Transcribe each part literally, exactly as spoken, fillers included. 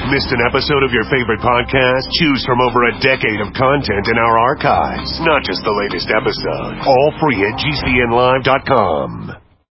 Missed an episode of your favorite podcast? Choose from over a decade of content in our archives, not just the latest episode. All free at G C N live dot com.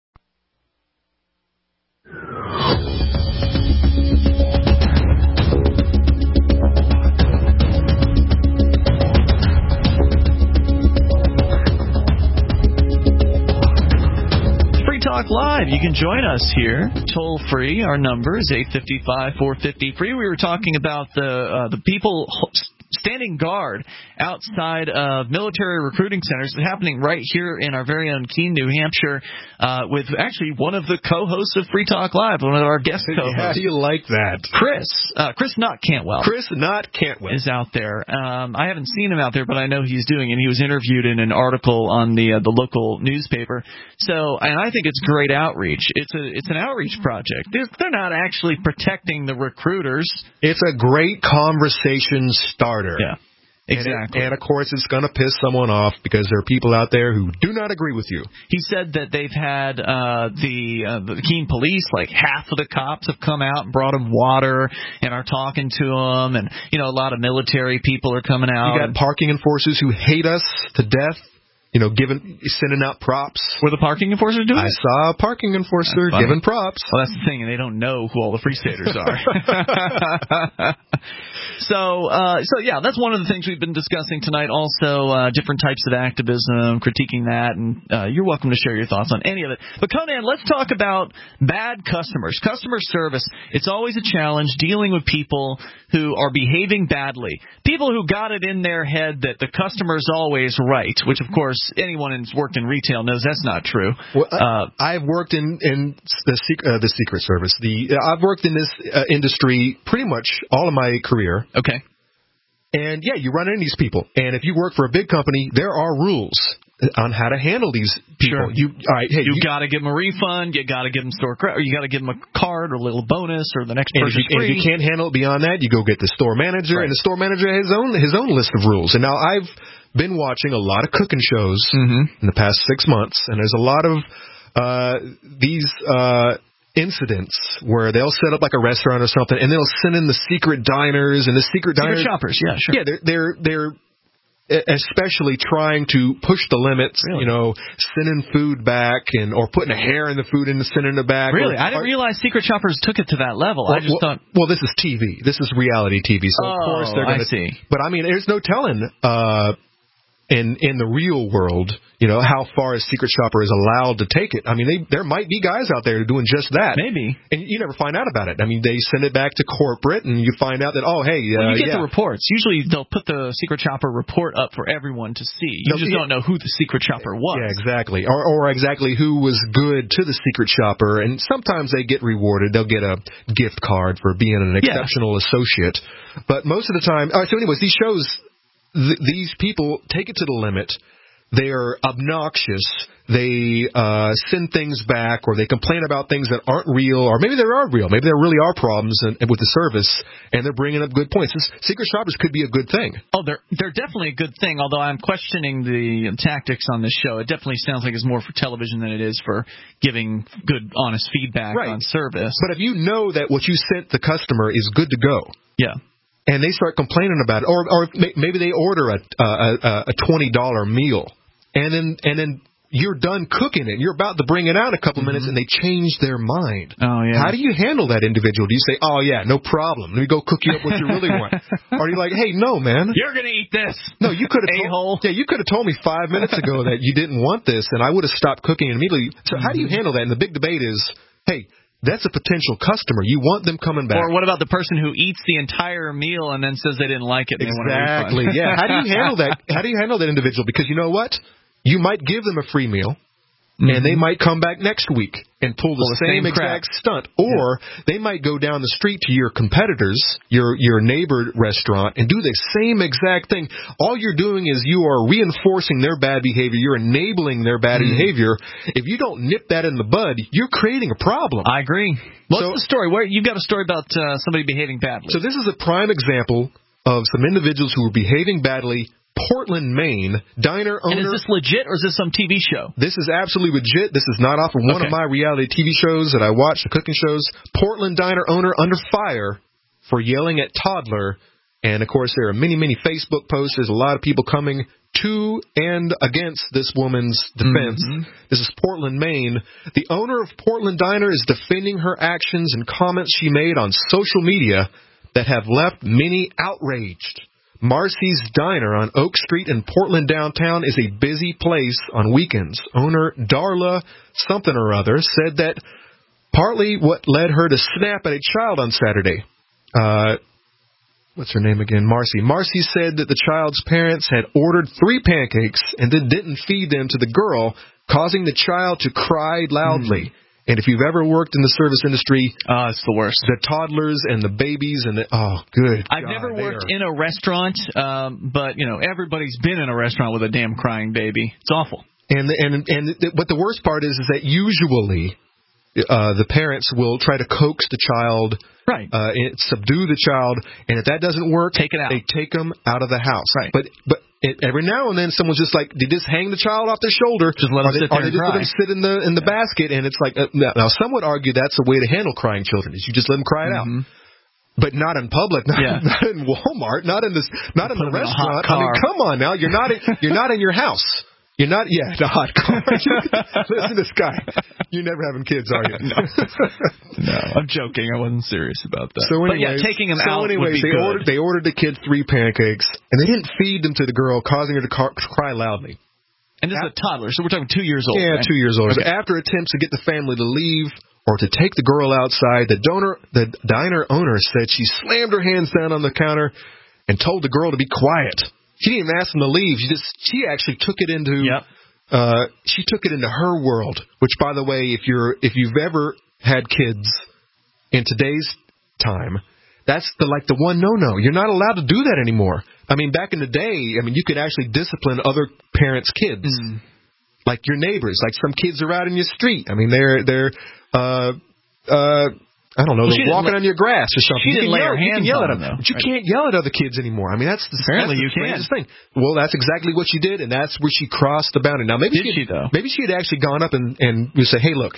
Talk Live. You can join us here, toll free. Our number is eight five five, four five zero, free. We were talking about the uh, the people standing guard outside of military recruiting centers. It's happening right here in our very own Keene, New Hampshire, uh, with actually one of the co-hosts of Free Talk Live, one of our guest co-hosts. How do you like that? Chris. Uh, Chris Not Cantwell. Chris Not Cantwell. Is out there. Um, I haven't seen him out there, but I know he's doing, and he was interviewed in an article on the uh, the local newspaper. So, and I think it's great outreach. It's a it's an outreach project. They're, they're not actually protecting the recruiters. It's a great conversation starter. Yeah. Exactly. And, it, and, of course, it's going to piss someone off because there are people out there who do not agree with you. He said that they've had uh, the, uh, the Keene police, like half of the cops have come out and brought them water and are talking to them. And, you know, a lot of military people are coming out. You got parking enforcers who hate us to death. You know, giving, sending out props. Were the parking enforcers doing I it? saw a parking enforcer giving props. Well, that's the thing, and they don't know who all the Free Staters are. so, uh, so yeah, that's one of the things we've been discussing tonight. Also, uh, different types of activism, critiquing that, and uh, you're welcome to share your thoughts on any of it. But Conan, let's talk about bad customers, customer service. It's always a challenge dealing with people who are behaving badly, people who got it in their head that the customer's always right, which, of course, anyone who's worked in retail knows that's not true. Well, uh, I've worked in, in the, uh, the Secret Service. The uh, I've worked in this uh, industry pretty much all of my career. Okay. And, yeah, you run into these people. And if you work for a big company, there are rules on how to handle these people. Sure. You, all right, hey, you, you got to give them a refund. You got to give them store credit, or you got to give them a card or a little bonus, or the next and person's if you, free. And if you can't handle it beyond that, you go get the store manager, right. and the store manager has his own his own list of rules. And now I've been watching a lot of cooking shows mm-hmm. in the past six months, and there's a lot of uh, these uh, incidents where they'll set up like a restaurant or something, and they'll send in the secret diners and the secret, secret diners. shoppers. Yeah, sure. Yeah, they're they're they're especially trying to push the limits. Really? You know, sending food back and or putting a hair in the food and sending it back. Really, or, I didn't or, realize secret shoppers took it to that level. Well, I just well, thought. Well, this is T V. This is reality T V. So oh, of course they're going to see. But I mean, there's no telling. Uh, In in the real world, you know, how far a secret shopper is allowed to take it. I mean, they, there might be guys out there doing just that. Maybe. And you never find out about it. I mean, they send it back to corporate, and you find out that, oh, hey, uh, well, you get yeah. the reports. Usually they'll put the secret shopper report up for everyone to see. You no, just yeah. don't know who the secret shopper was. Yeah, exactly. Or, or exactly who was good to the secret shopper. And sometimes they get rewarded. They'll get a gift card for being an exceptional yeah. associate. But most of the time, all right, so anyways, these shows, th- these people take it to the limit. They are obnoxious. They uh, send things back, or they complain about things that aren't real, or maybe they are real. Maybe there really are problems in, with the service, and they're bringing up good points. This, secret shoppers could be a good thing. Oh, they're they're definitely a good thing. Although I'm questioning the tactics on this show. It definitely sounds like it's more for television than it is for giving good, honest feedback right. on service. But if you know that what you sent the customer is good to go, yeah. and they start complaining about it, or or maybe they order a a, a twenty dollar meal. And then, and then you're done cooking it. You're about to bring it out in a couple mm-hmm. minutes, and they change their mind. Oh yeah. How do you handle that individual? Do you say, "Oh yeah, no problem. Let me go cook you up what you really want," or are you like, "Hey, no, man, you're gonna eat this"? No, you could have a-hole. Yeah, you could have told me five minutes ago that you didn't want this, and I would have stopped cooking immediately. So mm-hmm. how do you handle that? And the big debate is, hey, that's a potential customer. You want them coming back. Or what about the person who eats the entire meal and then says they didn't like it? And exactly. They want a refund? Yeah. How do you handle that? How do you handle that individual? Because you know what? You might give them a free meal, mm-hmm. and they might come back next week and pull the, well, the same, same exact stunt. Or yeah. they might go down the street to your competitors, your your neighbor restaurant, and do the same exact thing. All you're doing is you are reinforcing their bad behavior. You're enabling their bad mm-hmm. behavior. If you don't nip that in the bud, you're creating a problem. I agree. What's so, the story? Where you've got a story about uh, somebody behaving badly. So this is a prime example of some individuals who are behaving badly. Portland, Maine, diner owner. And is this legit, or is this some T V show? This is absolutely legit. This is not off of one okay. of my reality T V shows that I watch, the cooking shows. Portland diner owner under fire for yelling at toddler. And, of course, there are many, many Facebook posts. There's a lot of people coming to and against this woman's defense. Mm-hmm. This is Portland, Maine. The owner of Portland Diner is defending her actions and comments she made on social media that have left many outraged. Marcy's Diner on Oak Street in Portland downtown is a busy place on weekends. Owner Darla something or other said that partly what led her to snap at a child on Saturday. Uh, what's her name again? Marcy. Marcy said that the child's parents had ordered three pancakes and then didn't feed them to the girl, causing the child to cry loudly. Mm. And if you've ever worked in the service industry, oh, it's the worst. The toddlers and the babies and the, oh, good. I've God, never worked are... in a restaurant, um, but, you know, everybody's been in a restaurant with a damn crying baby. It's awful. And, and, and, but the worst part is, is that usually uh, the parents will try to coax the child, right? Uh, and subdue the child, and if that doesn't work, take it out. They take them out of the house. Right. But, but It, every now and then, someone's just like, they just hang the child off their shoulder, just let them sit there or they and just cry. let them sit in the in the yeah. basket, and it's like, uh, now some would argue that's a way to handle crying children, is you just let them cry it mm-hmm. out, but not in public, not, yeah. not in Walmart, not in this, not in the restaurant. I mean, come on now, you're not in, you're not in your house. You're not, yeah, the hot car. Listen to this guy. You're never having kids, are you? no. no, I'm joking. I wasn't serious about that. So anyways, but yeah, taking them so out would be anyways, they good. ordered they ordered the kid three pancakes, and they didn't feed them to the girl, causing her to car- cry loudly. And this is a toddler, so we're talking two years old. Yeah, right? two years old. Okay. So after attempts to get the family to leave or to take the girl outside, the donor, the diner owner said she slammed her hands down on the counter and told the girl to be quiet. She didn't even ask them to leave. She just she actually took it into. Yep. Uh, she took it into her world, which, by the way, if you're if you've ever had kids in today's time, that's the like the one no-no. You're not allowed to do that anymore. I mean, back in the day, I mean, you could actually discipline other parents' kids, mm. like your neighbors. Like some kids are out in your street. I mean, they're they're uh uh. I don't know, well, they're walking let, on your grass or something. She didn't lay her hands yell on at them, but you right. can't yell at other kids anymore. I mean, that's the, apparently that's the you can. thing. Well, that's exactly what she did, and that's where she crossed the boundary. Now, maybe did she, she though? Maybe she had actually gone up and and you say, "Hey, look,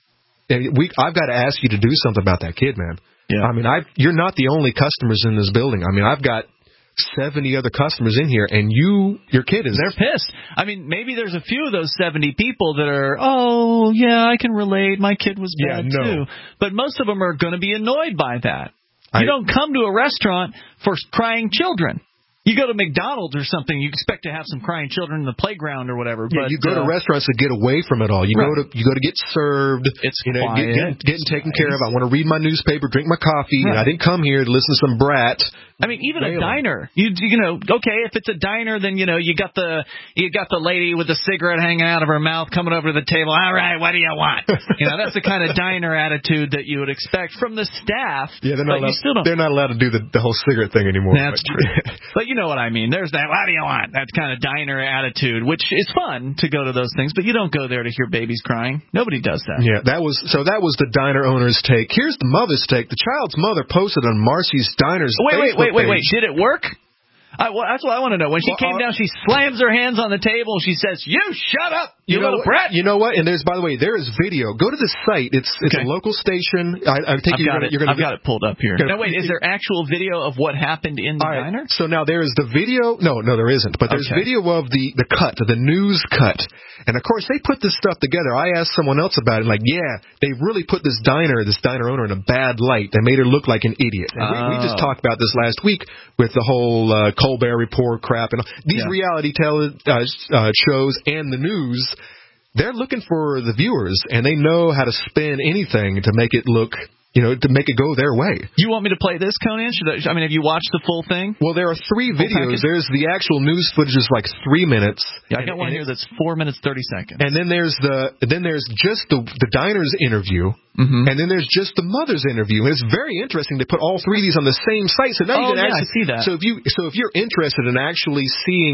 we I've got to ask you to do something about that kid, man." Yeah. I mean, I you're not the only customers in this building. I mean, I've got seventy other customers in here, and you, your kid is... They're pissed. I mean, maybe there's a few of those seventy people that are, oh, yeah, I can relate. My kid was bad, yeah, no. too. But most of them are going to be annoyed by that. You I, don't come to a restaurant for crying children. You go to McDonald's or something, you expect to have some crying children in the playground or whatever. Yeah, but, you go uh, to restaurants to get away from it all. You right. go to you go to get served. It's you know, quiet. Get, get, getting taken nice. care of. I want to read my newspaper, drink my coffee. Right. And I didn't come here to listen to some brat. I mean, even Railing. a diner. You you know, okay, if it's a diner, then you know you got the you got the lady with the cigarette hanging out of her mouth coming over to the table. All right, what do you want? You know, that's the kind of diner attitude that you would expect from the staff. Yeah, they're not. But allowed, you still don't. They're not allowed to do the, the whole cigarette thing anymore. That's but. true. But you know what I mean. There's that. What do you want? That kind of diner attitude, which is fun to go to those things, but you don't go there to hear babies crying. Nobody does that. Yeah, that was so. That was the diner owner's take. Here's the mother's take. The child's mother posted on Marcy's Diner's wait, Facebook wait, wait, wait, wait. page. Did it work? I, well, that's what I want to know. When she well, came uh, down, she slams her hands on the table. She says, "You shut up, you, you know little what, brat." You know what? And there's, by the way, there is video. Go to this site. It's it's okay. a local station. I, I think I've you're got gonna, it. you're gonna I've get, got it pulled up here. Gonna, now, wait, is there actual video of what happened in the right, diner? So now there is the video. No, no, there isn't. But there's okay. video of the the cut, the news cut. And of course, they put this stuff together. I asked someone else about it. Like, yeah, they really put this diner, this diner owner, in a bad light. They made her look like an idiot. And oh. we, we just talked about this last week with the whole uh, Colbert Report crap and these yeah. reality tele, uh, uh, shows and the news. They're looking for the viewers, and they know how to spin anything to make it look, you know, to make it go their way. You want me to play this, Conan? Should I, I mean, have you watched the full thing? Well, there are three full videos. package? There's the actual news footage is like three minutes. Yeah, I got one here that's four minutes thirty seconds. And then there's the then there's just the the diner's interview, mm-hmm. and then there's just the mother's interview. And it's very interesting to put all three of these on the same site. So now oh, you can yeah, actually I see that. So if you so if you're interested in actually seeing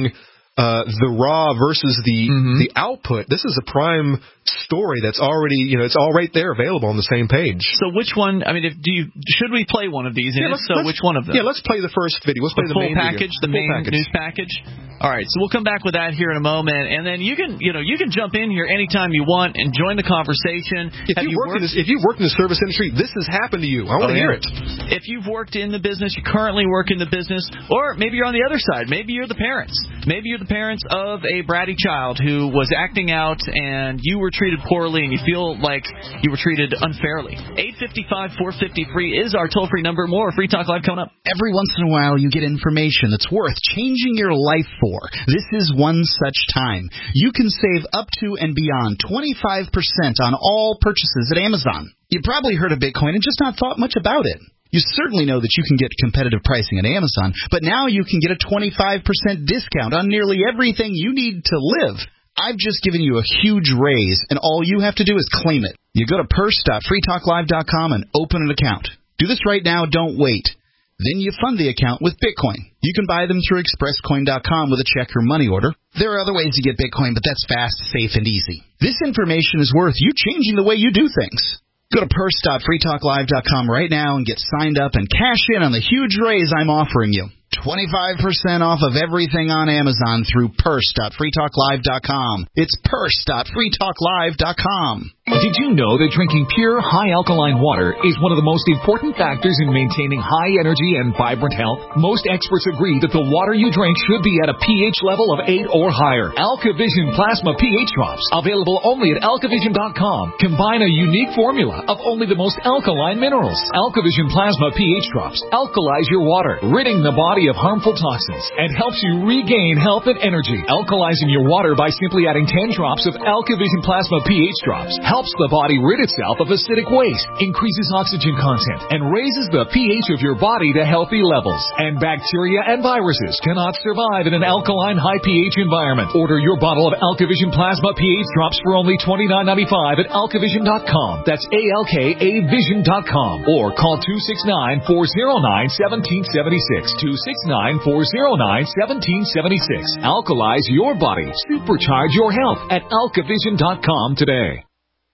uh, the raw versus the mm-hmm. the output. This is a prime story that's already, you know, it's all right there available on the same page. So which one, I mean, if, do you, should we play one of these? And yeah, if so, which one of them? Yeah, let's play the first video. Let's play the, the full main package, video. the, the main package. news package. All right, so we'll come back with that here in a moment, and then you can, you know, you can jump in here anytime you want and join the conversation. If Have you, you worked worked in this, if you've worked in the service industry, this has happened to you. I want to oh, hear yeah. it. If you've worked in the business, you currently work in the business, or maybe you're on the other side. Maybe you're the parents. Maybe you're the parents of a bratty child who was acting out, and you were treated poorly, and you feel like you were treated unfairly. eight five five, four five zero, free is our toll-free number. More Free Talk Live coming up. Every once in a while, you get information that's worth changing your life for. This is one such time. You can save up to and beyond twenty-five percent on all purchases at Amazon. You probably heard of Bitcoin and just not thought much about it. You certainly know that you can get competitive pricing at Amazon, but now you can get a twenty-five percent discount on nearly everything you need to live. I've just given you a huge raise, and all you have to do is claim it. You go to purse dot free talk live dot com and open an account. Do this right now, don't wait. Then you fund the account with Bitcoin. You can buy them through express coin dot com with a check or money order. There are other ways to get Bitcoin, but that's fast, safe, and easy. This information is worth you changing the way you do things. Go to purse dot free talk live dot com right now and get signed up and cash in on the huge raise I'm offering you. twenty-five percent off of everything on Amazon through purse dot free talk live dot com. It's purse dot free talk live dot com. Did you know that drinking pure, high-alkaline water is one of the most important factors in maintaining high energy and vibrant health? Most experts agree that the water you drink should be at a pH level of eight or higher. AlkaVision Plasma pH Drops, available only at alkavision dot com, combine a unique formula of only the most alkaline minerals. AlkaVision Plasma pH Drops alkalize your water, ridding the body of harmful toxins, and helps you regain health and energy. Alkalizing your water by simply adding ten drops of AlkaVision Plasma pH Drops helps the body rid itself of acidic waste, increases oxygen content, and raises the pH of your body to healthy levels. And bacteria and viruses cannot survive in an alkaline high pH environment. Order your bottle of AlkaVision Plasma pH Drops for only twenty-nine ninety-five at alkavision dot com. That's A L K A vision dot com. Or call two six nine, four zero nine, one seven seven six. two six nine, four zero nine, one seven seven six. Alkalize your body. Supercharge your health at alkavision dot com today.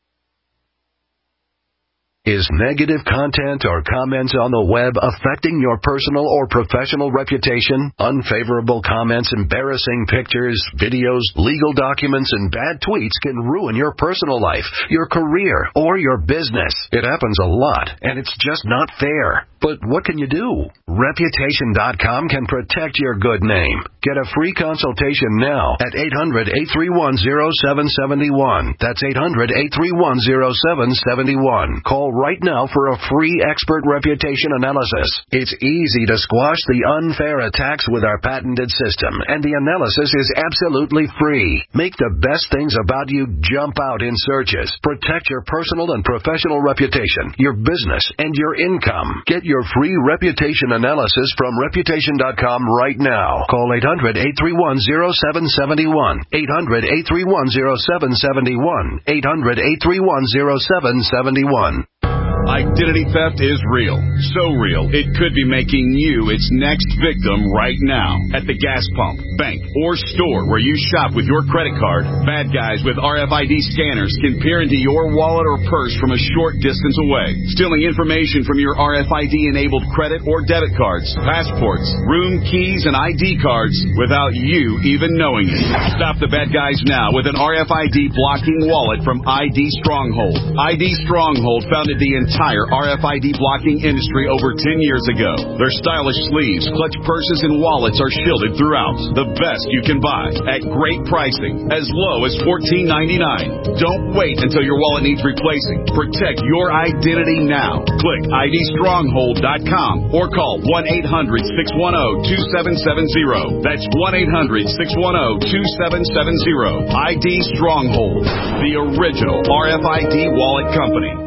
Is negative content or comments on the web affecting your personal or professional reputation? Unfavorable comments, embarrassing pictures, videos, legal documents, and bad tweets can ruin your personal life, your career, or your business. It happens a lot, and it's just not fair. But what can you do? Reputation dot com can protect your good name. Get a free consultation now at eight hundred, eight three one, zero seven seven one. That's eight hundred, eight three one, zero seven seven one. Call right now for a free expert reputation analysis. It's easy to squash the unfair attacks with our patented system, and the analysis is absolutely free. Make the best things about you jump out in searches. Protect your personal and professional reputation, your business, and your income. Get your free reputation analysis from reputation dot com right now. Call eight hundred, eight three one, zero seven seven one. eight hundred, eight three one, zero seven seven one. eight hundred, eight three one, zero seven seven one. Identity theft is real. So real, it could be making you its next victim right now. At the gas pump, bank, or store where you shop with your credit card, bad guys with R F I D scanners can peer into your wallet or purse from a short distance away, stealing information from your R F I D-enabled credit or debit cards, passports, room keys, and I D cards without you even knowing it. Stop the bad guys now with an R F I D blocking wallet from I D Stronghold. I D Stronghold founded the entire entire R F I D blocking industry over ten years ago. Their stylish sleeves, clutch purses, and wallets are shielded throughout. The best you can buy at great pricing, as low as fourteen ninety-nine. Don't wait until your wallet needs replacing. Protect your identity now. Click I D stronghold dot com or call one eight hundred, six one zero, two seven seven zero. That's one eight hundred, six one zero, two seven seven zero. I D Stronghold, the original R F I D wallet company.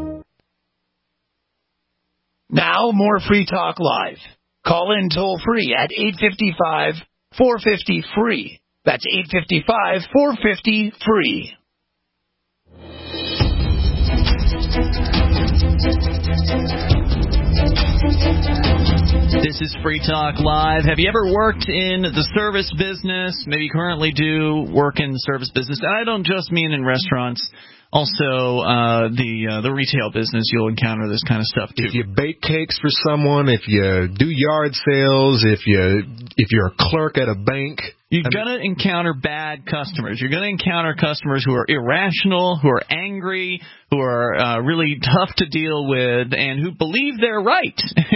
Now, more Free Talk Live. Call in toll-free at eight five five, four five zero, free. That's eight five five, four five zero, free. This is Free Talk Live. Have you ever worked in the service business? Maybe you currently do work in the service business. And I don't just mean in restaurants. Also, uh, the uh, the retail business, you'll encounter this kind of stuff too. If you bake cakes for someone, if you do yard sales, if you if you're a clerk at a bank, you're I mean, going to encounter bad customers. You're going to encounter customers who are irrational, who are angry, who are uh, really tough to deal with, and who believe they're right.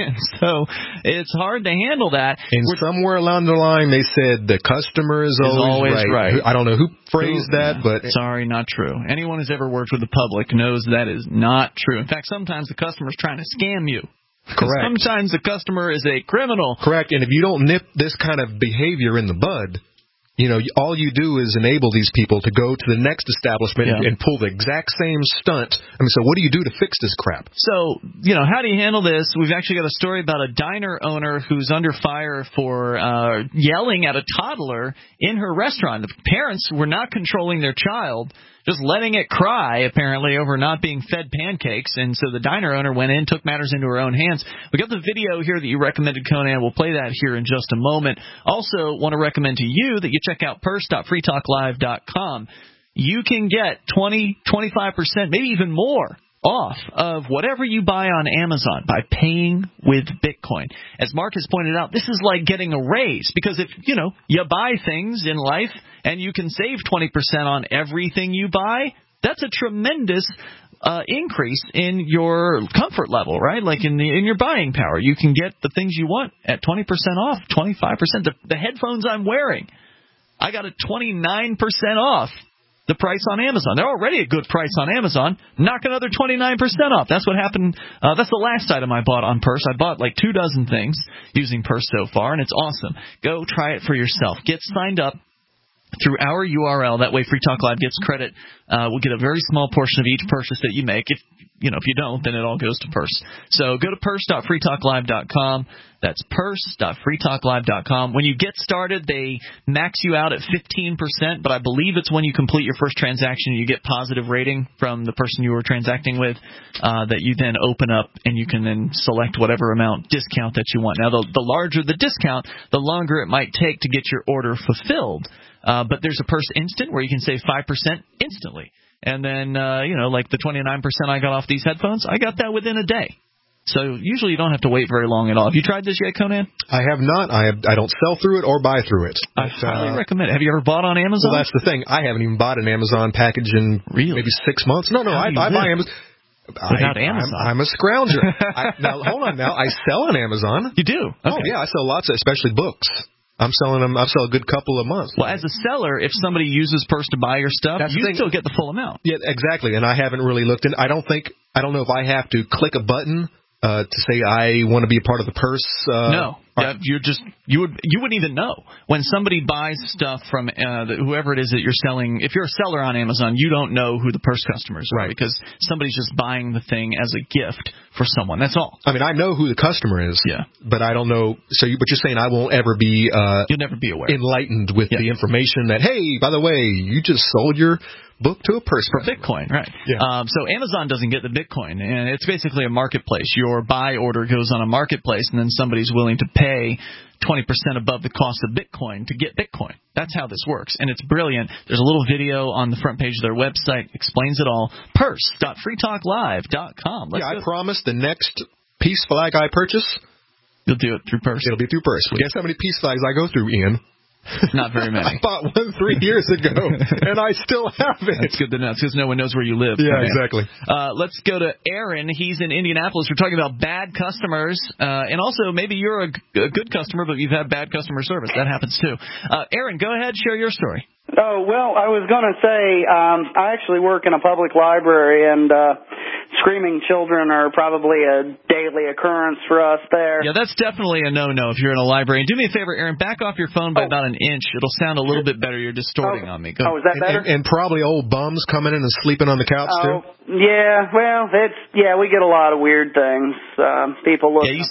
So it's hard to handle that. And We're, somewhere along the line, they said the customer is, is always, always right. right. I don't know who phrased Ooh, that, yeah. but sorry, not true. Anyone who's ever worked with the public knows that is not true. In fact, sometimes the customer's trying to scam you. Correct. Sometimes the customer is a criminal. Correct. And if you don't nip this kind of behavior in the bud, you know, all you do is enable these people to go to the next establishment yeah. and, and pull the exact same stunt. I mean, so what do you do to fix this crap? So, you know, how do you handle this? We've actually got a story about a diner owner who's under fire for uh, yelling at a toddler in her restaurant. The parents were not controlling their child, just letting it cry, apparently, over not being fed pancakes. And so the diner owner went in, took matters into her own hands. We got the video here that you recommended, Conan. We'll play that here in just a moment. Also, want to recommend to you that you check out purse dot free talk live dot com. You can get twenty, twenty-five percent, maybe even more off of whatever you buy on Amazon by paying with Bitcoin. As Mark has pointed out, this is like getting a raise, because if, you know, you buy things in life and you can save twenty percent on everything you buy, that's a tremendous uh, increase in your comfort level, right? Like in the in your buying power. You can get the things you want at twenty percent off, twenty-five percent. The, the headphones I'm wearing, I got a twenty-nine percent off the price on Amazon. They're already a good price on Amazon. Knock another twenty-nine percent off. That's what happened. Uh, that's the last item I bought on Purse. I bought like two dozen things using Purse so far, and it's awesome. Go try it for yourself. Get signed up through our U R L. That way Free Talk Live gets credit. Uh, we'll get a very small portion of each purchase that you make. If you know, if you don't, then it all goes to Purse. So go to purse dot free talk live dot com. That's purse dot free talk live dot com. When you get started, they max you out at fifteen percent, but I believe it's when you complete your first transaction, you get positive rating from the person you were transacting with, uh, that you then open up and you can then select whatever amount discount that you want. Now, the, the larger the discount, the longer it might take to get your order fulfilled. Uh, but there's a Purse Instant where you can save five percent instantly. And then, uh, you know, like the twenty-nine percent I got off these headphones, I got that within a day. So usually you don't have to wait very long at all. Have you tried this yet, Conan? I have not. I have, I don't sell through it or buy through it. I but, highly uh, recommend it. Have you ever bought on Amazon? Well, that's the thing. I haven't even bought an Amazon package in really? maybe six months. No, no, I, I buy Amazon. Without I, Amazon. I'm, I'm a scrounger. I, now, hold on now. I sell on Amazon. You do? Okay. Oh, yeah. I sell lots, of, especially books. I'm selling them. I sell a good couple a month. Well, as a seller, if somebody uses Purse to buy your stuff, That's you still get the full amount. Yeah, exactly. And I haven't really looked in. I don't think. I don't know if I have to click a button uh, to say I want to be a part of the Purse. Uh, no. Yeah, you're just you would you wouldn't even know when somebody buys stuff from uh, the, whoever it is that you're selling. If you're a seller on Amazon, you don't know who the Purse customers are, right? Because somebody's just buying the thing as a gift for someone. That's all. I mean, I know who the customer is. Yeah. But I don't know. So, you, but you're saying I won't ever be. Uh, You'll never be aware. Enlightened with yeah. the information that, hey, by the way, you just sold your book to a person. For Bitcoin, right. Yeah. Um, so Amazon doesn't get the Bitcoin, and it's basically a marketplace. Your buy order goes on a marketplace, and then somebody's willing to pay twenty percent above the cost of Bitcoin to get Bitcoin. That's how this works, and it's brilliant. There's a little video on the front page of their website, explains it all. purse dot free talk live dot com. Yeah, I promise the next peace flag I purchase, you'll do it through Purse. It'll be through Purse. Guess how many peace flags I go through, Ian? Not very many. I bought one three years ago, and I still have it. That's good to know, because no one knows where you live. Yeah, right? exactly. Uh, let's go to Aaron. He's in Indianapolis. We're talking about bad customers, uh, and also maybe you're a, a good customer, but you've had bad customer service. That happens too. Uh, Aaron, go ahead, share your story. Oh, well, I was going to say, um, I actually work in a public library, and uh, screaming children are probably a daily occurrence for us there. Yeah, that's definitely a no-no if you're in a library. And do me a favor, Aaron, back off your phone by oh. about an inch. It'll sound a little bit better. You're distorting oh. on me. Go. Oh, is that better? And, and, and probably old bums coming in and sleeping on the couch, oh, too? Yeah, well, it's, yeah, we get a lot of weird things. Um, people look. Yeah, you sound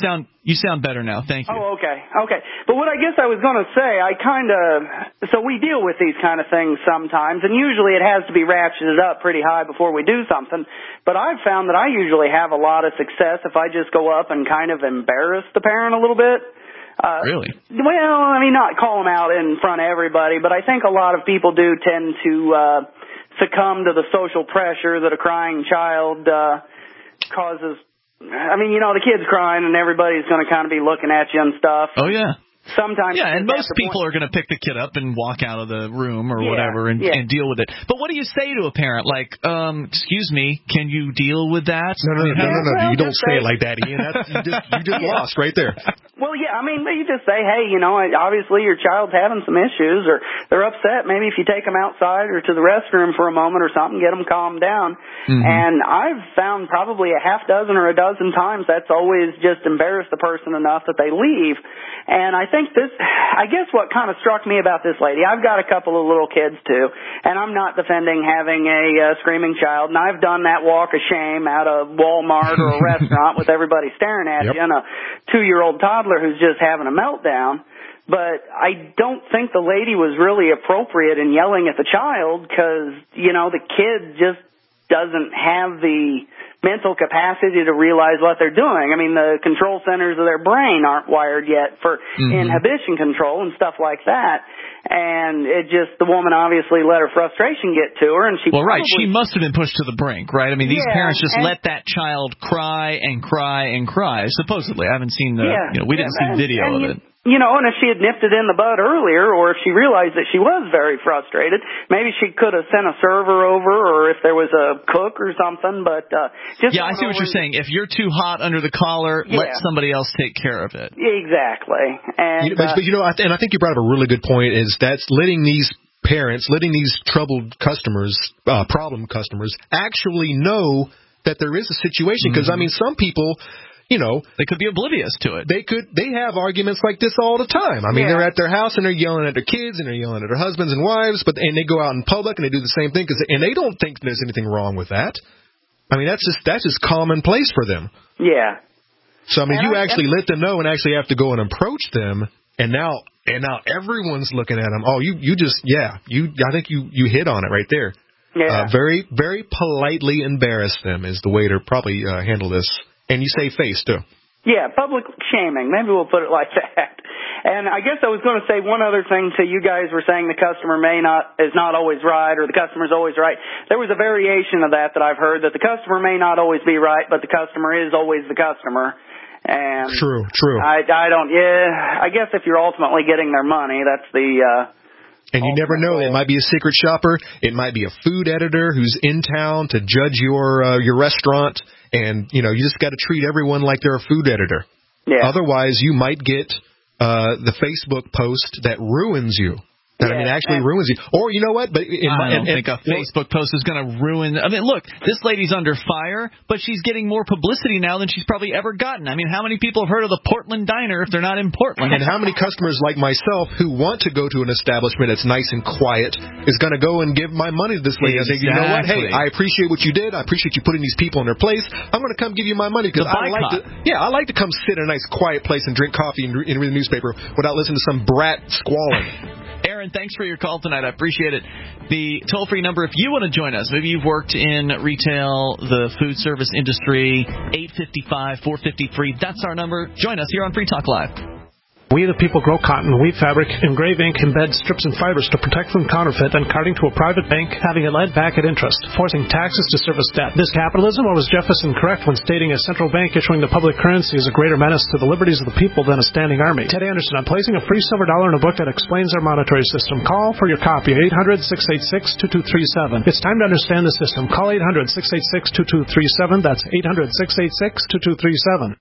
You sound better now. Thank you. Oh, okay. Okay. But what I guess I was going to say, I kind of, so we deal with these kind of things sometimes, and usually it has to be ratcheted up pretty high before we do something. But I've found that I usually have a lot of success if I just go up and kind of embarrass the parent a little bit. Uh, really? Well, I mean, not call them out in front of everybody, but I think a lot of people do tend to uh, succumb to the social pressure that a crying child uh, causes. I mean, you know, the kid's crying and everybody's going to kind of be looking at you and stuff. Oh, yeah. Sometimes. Yeah, and most people are going to pick the kid up and walk out of the room or yeah, whatever and, yeah. and deal with it. But what do you say to a parent? Like, um, excuse me, can you deal with that? No, no, no, no, no, no. Well, You don't say say, it like that, Ian. That's, you just, you just lost right there. Well, yeah, I mean, you just say, hey, you know, obviously your child's having some issues or they're upset. Maybe if you take them outside or to the restroom for a moment or something, get them calmed down. Mm-hmm. And I've found probably a half dozen or a dozen times that's always just embarrassed the person enough that they leave. And I think this, I guess what kind of struck me about this lady, I've got a couple of little kids too, and I'm not defending having a uh, screaming child, and I've done that walk of shame out of Walmart or a restaurant with everybody staring at yep. you and a two-year-old toddler who's just having a meltdown. But I don't think the lady was really appropriate in yelling at the child because, you know, the kid just doesn't have the mental capacity to realize what they're doing. I mean, the control centers of their brain aren't wired yet for mm-hmm. inhibition control and stuff like that. And it just, the woman obviously let her frustration get to her, and she Well, probably, right, she must have been pushed to the brink, right? I mean, these yeah, parents just and, let that child cry and cry and cry, supposedly. I haven't seen the, yeah, you know, we didn't yeah, see video and, of you, it. You know, and if she had nipped it in the bud earlier, or if she realized that she was very frustrated, maybe she could have sent a server over, or if there was a cook or something, but uh, just... Yeah, I see what you're saying. If you're too hot under the collar, yeah. let somebody else take care of it. Exactly. And, you know, but, uh, but, you know, and I think you brought up a really good point, is that's letting these parents, letting these troubled customers, uh, problem customers, actually know that there is a situation, because, mm-hmm. I mean, some people... You know, they could be oblivious to it. They could. They have arguments like this all the time. I mean, yeah. they're at their house and they're yelling at their kids and they're yelling at their husbands and wives, but and they go out in public and they do the same thing, cause, and they don't think there's anything wrong with that. I mean, that's just that's just commonplace for them. Yeah. So I mean, and you I, actually let them know and actually have to go and approach them, and now and now everyone's looking at them. Oh, you you just yeah, you I think you you hit on it right there. Yeah. Uh, very very politely embarrass them is the way to probably uh, handle this. And you say face, too. Yeah, public shaming. Maybe we'll put it like that. And I guess I was going to say one other thing to you guys were saying the customer may not, is not always right, or the customer's always right. There was a variation of that that I've heard, that the customer may not always be right, but the customer is always the customer. And true, true. I, I don't, yeah, I guess if you're ultimately getting their money, that's the... Uh, And you never know. It might be a secret shopper. It might be a food editor who's in town to judge your uh, your restaurant. And, you know, you just got to treat everyone like they're a food editor. Yeah. Otherwise, you might get uh, the Facebook post that ruins you. That, yeah, I mean, actually and, ruins you. Or, you know what? But in, I don't and, think a and, Facebook post is going to ruin... I mean, look, this lady's under fire, but she's getting more publicity now than she's probably ever gotten. I mean, how many people have heard of the Portland Diner if they're not in Portland? And how many customers like myself who want to go to an establishment that's nice and quiet is going to go and give my money to this lady and say, you know what? Hey, I appreciate what you did. I appreciate you putting these people in their place. I'm going to come give you my money because I like to... Yeah, I like to come sit in a nice quiet place and drink coffee and, and read the newspaper without listening to some brat squalling. Aaron, thanks for your call tonight. I appreciate it. The toll-free number, if you want to join us, maybe you've worked in retail, the food service industry, eight five five, four five zero, free. That's our number. Join us here on Free Talk Live. We the people grow cotton, weave fabric, engrave ink, embed strips and fibers to protect from counterfeit and carting to a private bank, having it led back at interest, forcing taxes to service debt. This capitalism, or was Jefferson correct when stating a central bank issuing the public currency is a greater menace to the liberties of the people than a standing army? Ted Anderson, I'm placing a free silver dollar in a book that explains our monetary system. Call for your copy, eight hundred, six eight six, two two three seven. It's time to understand the system. Call eight hundred, six eight six, two two three seven. That's eight hundred, six eight six, two two three seven.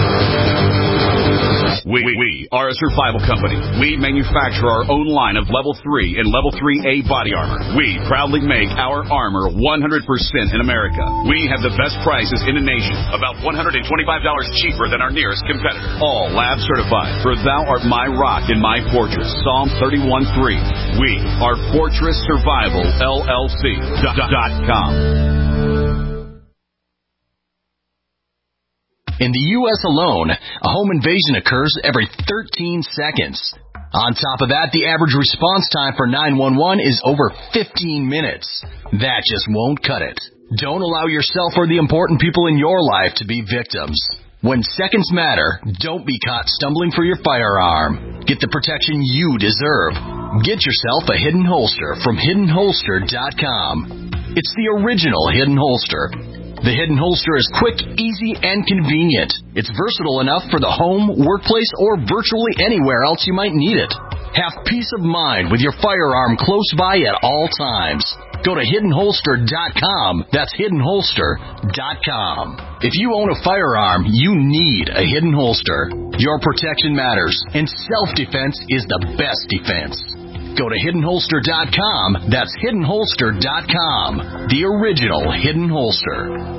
We, we are a survival company. We manufacture our own line of Level three and Level three A body armor. We proudly make our armor one hundred percent in America. We have the best prices in the nation, about one hundred twenty-five dollars cheaper than our nearest competitor. All lab certified, for thou art my rock and my fortress. Psalm thirty-one three. We are Fortress Survival L L C dot com. In the U S alone, a home invasion occurs every thirteen seconds. On top of that, the average response time for nine one one is over fifteen minutes. That just won't cut it. Don't allow yourself or the important people in your life to be victims. When seconds matter, don't be caught stumbling for your firearm. Get the protection you deserve. Get yourself a Hidden Holster from hidden holster dot com. It's the original Hidden Holster. The Hidden Holster is quick, easy, and convenient. It's versatile enough for the home, workplace, or virtually anywhere else you might need it. Have peace of mind with your firearm close by at all times. Go to hidden holster dot com. That's hidden holster dot com. If you own a firearm, you need a Hidden Holster. Your protection matters, and self-defense is the best defense. Go to hidden holster dot com. That's hidden holster dot com. The original Hidden Holster.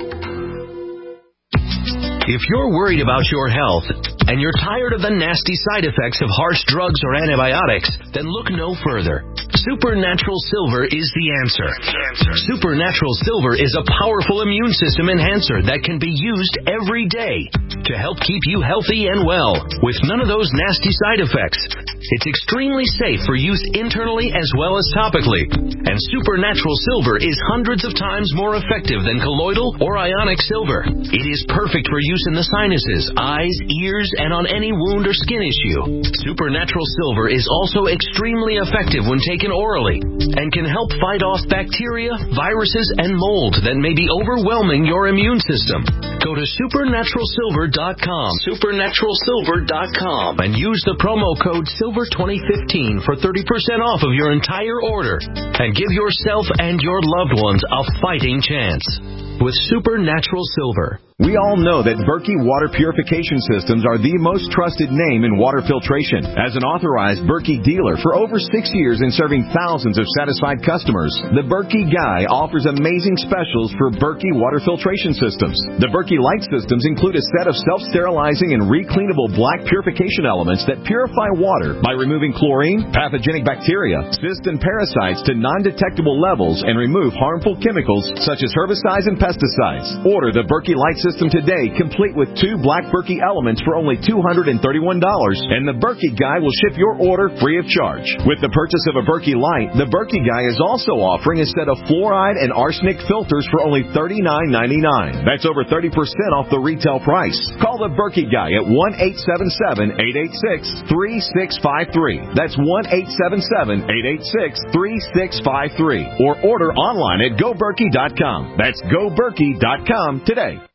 If you're worried about your health and you're tired of the nasty side effects of harsh drugs or antibiotics, then look no further. Supernatural Silver is the answer. Supernatural Silver is a powerful immune system enhancer that can be used every day to help keep you healthy and well with none of those nasty side effects. It's extremely safe for use internally as well as topically. And Supernatural Silver is hundreds of times more effective than colloidal or ionic silver. It is perfect for use in the sinuses, eyes, ears, and on any wound or skin issue. Supernatural Silver is also extremely effective when taken orally and can help fight off bacteria, viruses, and mold that may be overwhelming your immune system. Go to supernatural silver dot com, supernatural silver dot com, and use the promo code silver twenty fifteen for thirty percent off of your entire order and give yourself and your loved ones a fighting chance with Supernatural Silver. We all know that Berkey Water Purification Systems are the most trusted name in water filtration. As an authorized Berkey dealer for over six years and serving thousands of satisfied customers, the Berkey Guy offers amazing specials for Berkey Water Filtration Systems. The Berkey Light Systems include a set of self-sterilizing and recleanable black purification elements that purify water by removing chlorine, pathogenic bacteria, cysts, and parasites to non-detectable levels and remove harmful chemicals such as herbicides and pesticides. Order the Berkey Light System today, complete with two black Berkey elements for only two hundred thirty-one dollars, and the Berkey Guy will ship your order free of charge. With the purchase of a Berkey Light, the Berkey Guy is also offering a set of fluoride and arsenic filters for only thirty-nine ninety-nine. That's over thirty percent off the retail price. Call the Berkey Guy at one eight seven seven, eight eight six, three six five three. That's one eight seven seven, eight eight six, three six five three. Or order online at go berkey dot com. That's go berkey dot com today.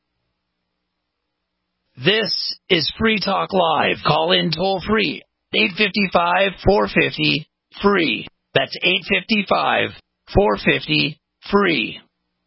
This is Free Talk Live. Call in toll free. eight five five, four five zero, free. That's eight five five, four five zero, free.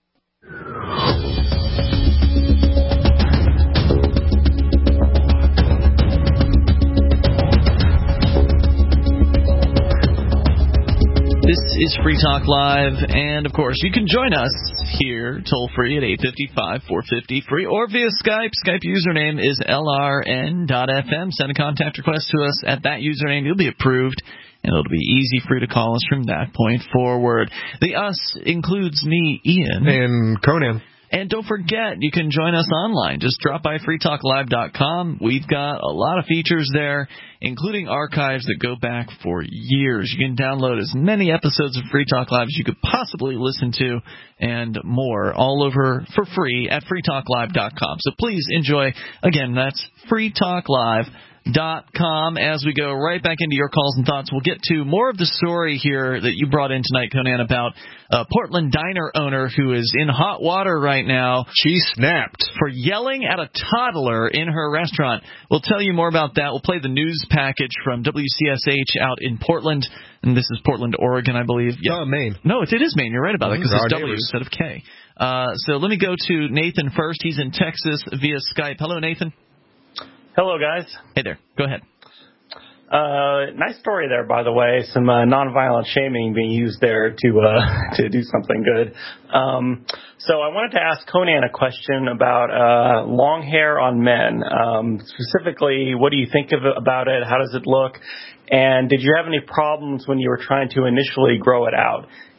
This is Free Talk Live, and of course, you can join us here toll free at eight five five, four five zero, free, or via Skype. Skype username is L R N dot F M. Send a contact request to us at that username. You'll be approved, and it'll be easy for you to call us from that point forward. The us includes me, Ian. And Conan. And don't forget, you can join us online. Just drop by free talk live dot com. We've got a lot of features there, including archives that go back for years. You can download as many episodes of Free Talk Live as you could possibly listen to, and more, all over for free at free talk live dot com. So please enjoy. Again, that's free talk live dot com. As we go right back into your calls and thoughts, we'll get to more of the story here that you brought in tonight, Conan, about a Portland diner owner who is in hot water right now. She snapped for yelling at a toddler in her restaurant. We'll tell you more about that. We'll play the news package from W C S H out in Portland, and this is Portland, Oregon, I believe. Yeah. Oh, Maine. No, it, it is Maine. You're right about it, because it's W neighbors. instead of K. Uh, so let me go to Nathan first. He's in Texas via Skype. Hello, Nathan. Hello, guys. Hey there. Go ahead. Uh, nice story there, by the way. Some uh, nonviolent shaming being used there to uh, to do something good. Um, so I wanted to ask Conan a question about uh, long hair on men. Um, specifically, what do you think of it, about it? How does it look? And did you have any problems when you were trying to initially grow it out?